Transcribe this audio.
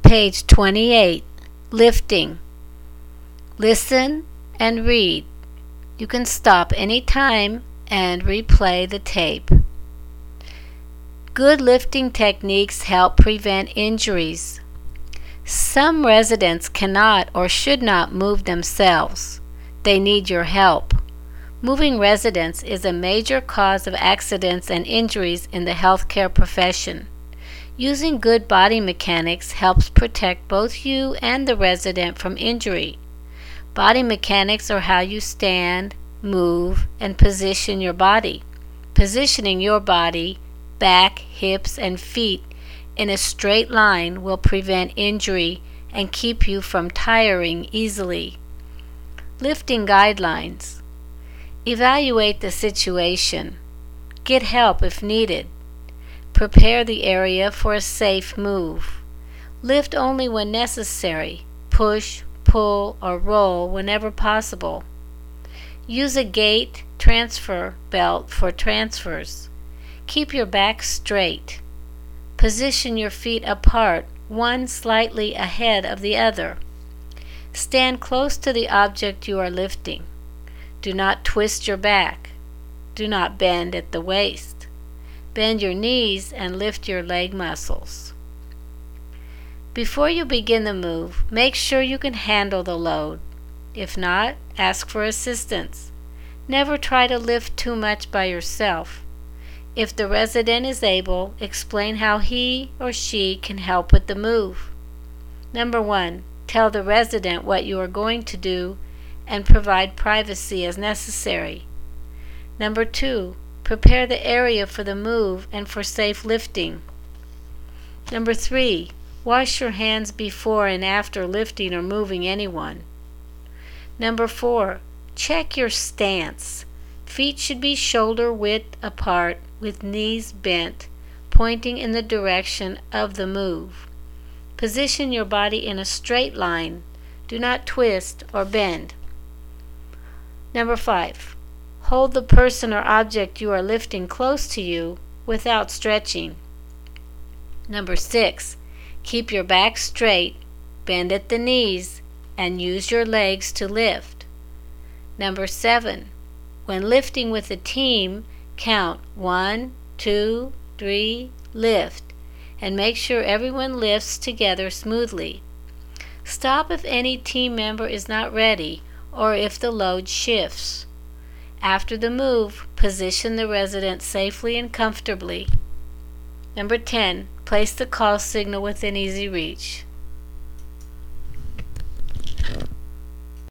Page 28. Lifting. Listen and read. You can stop any time and replay the tape. Good lifting techniques help prevent injuries. Some residents cannot or should not move themselves. They need your help. Moving residents is a major cause of accidents and injuries in the healthcare profession. Using good body mechanics helps protect both you and the resident from injury. Body mechanics are how you stand, move, and position your body. Positioning your body, back, hips, and feet in a straight line will prevent injury and keep you from tiring easily. Lifting guidelines. Evaluate the situation. Get help if needed. Prepare the area for a safe move. Lift only when necessary. Push, pull, or roll whenever possible. Use a gait transfer belt for transfers. Keep your back straight. Position your feet apart, one slightly ahead of the other. Stand close to the object you are lifting. Do not twist your back. Do not bend at the waist. Bend your knees and lift your leg muscles. Before you begin the move, make sure you can handle the load. If not, ask for assistance. Never try to lift too much by yourself. If the resident is able, explain how he or she can help with the move. Number 1, tell the resident what you are going to do and provide privacy as necessary. Number 2, prepare the area for the move and for safe lifting. Number 3, wash your hands before and after lifting or moving anyone. Number 4, check your stance. Feet should be shoulder width apart with knees bent, pointing in the direction of the move. Position your body in a straight line. Do not twist or bend. Number 5, hold the person or object you are lifting close to you without stretching. Number 6, keep your back straight, bend at the knees, and use your legs to lift. Number 7, when lifting with a team, count 1, 2, 3, lift, and make sure everyone lifts together smoothly. Stop if any team member is not ready or if the load shifts. After the move, position the resident safely and comfortably. Number 10, place the call signal within easy reach.